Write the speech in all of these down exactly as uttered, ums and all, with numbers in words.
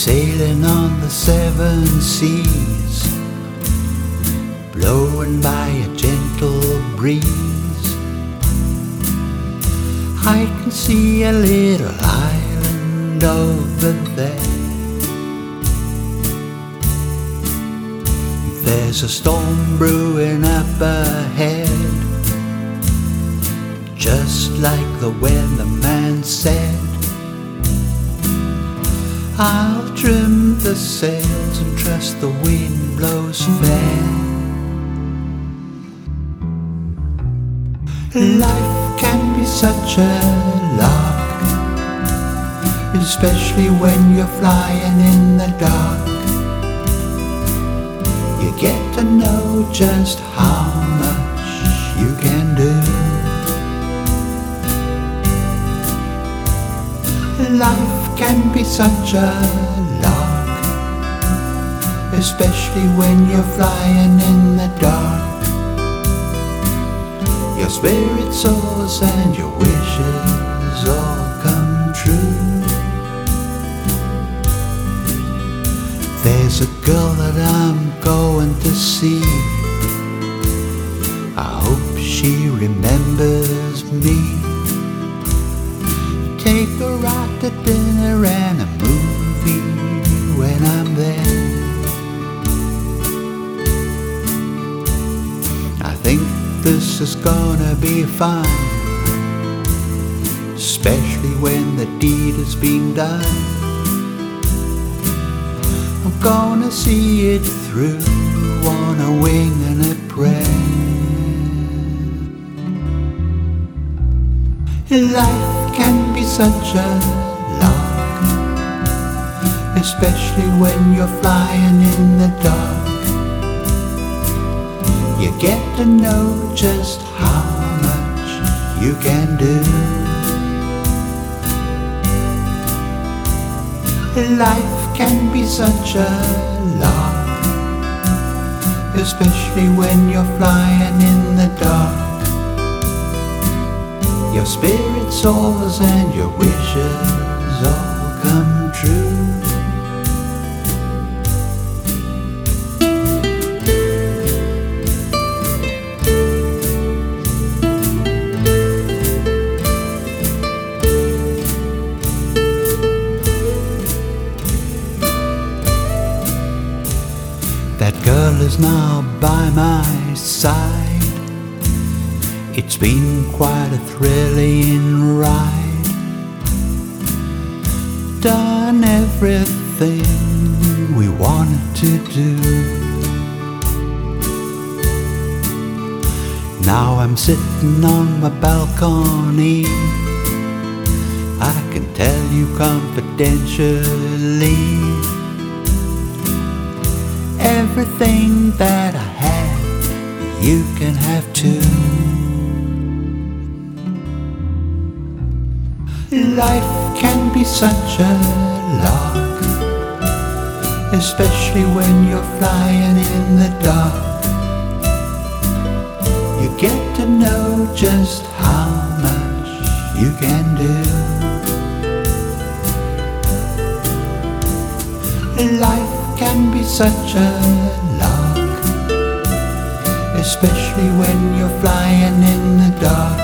sailing on the seven seas, blowing by a gentle breeze. I can see a little island over there. There's a storm brewing up ahead, just like the weatherman said. I'll trim the sails and trust the wind blows fair. Life can be such a lark, especially when you're flying in the dark. You get to know just how much you can do. Life can be such a lark, especially when you're flying in the dark. Your spirit soars and your wishes all come true. There's a girl that I'm going to see. I hope she remembers me. Take her out to dinner and a movie when I'm there. I think this is gonna be fun, especially when the deed is being done. I'm gonna see it through on a wing and a prayer. Life can be such a lark, especially when you're flying in the dark. You get to know just how much you can do. Life can be such a lark, especially when you're flying in the dark. Your spirit soars and your wishes all come true. That girl is now by my side. It's been quite a thrilling ride. Done everything we wanted to do. Now I'm sitting on my balcony. I can tell you confidentially, everything that I have, you can have too. Life can be such a lark, especially when you're flying in the dark. You get to know just how much you can do. Life can be such a lark, especially when you're flying in the dark.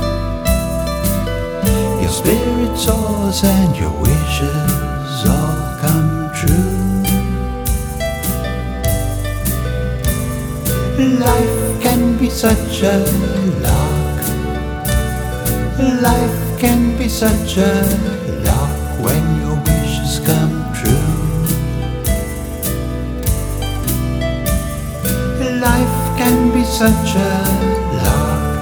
Your spirit soars and your wishes all come true. Life can be such a lark. Life can be such a lark when your wishes come true. Life can be such a lark.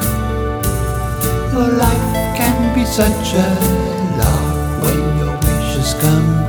Life can be such a lark when your wishes come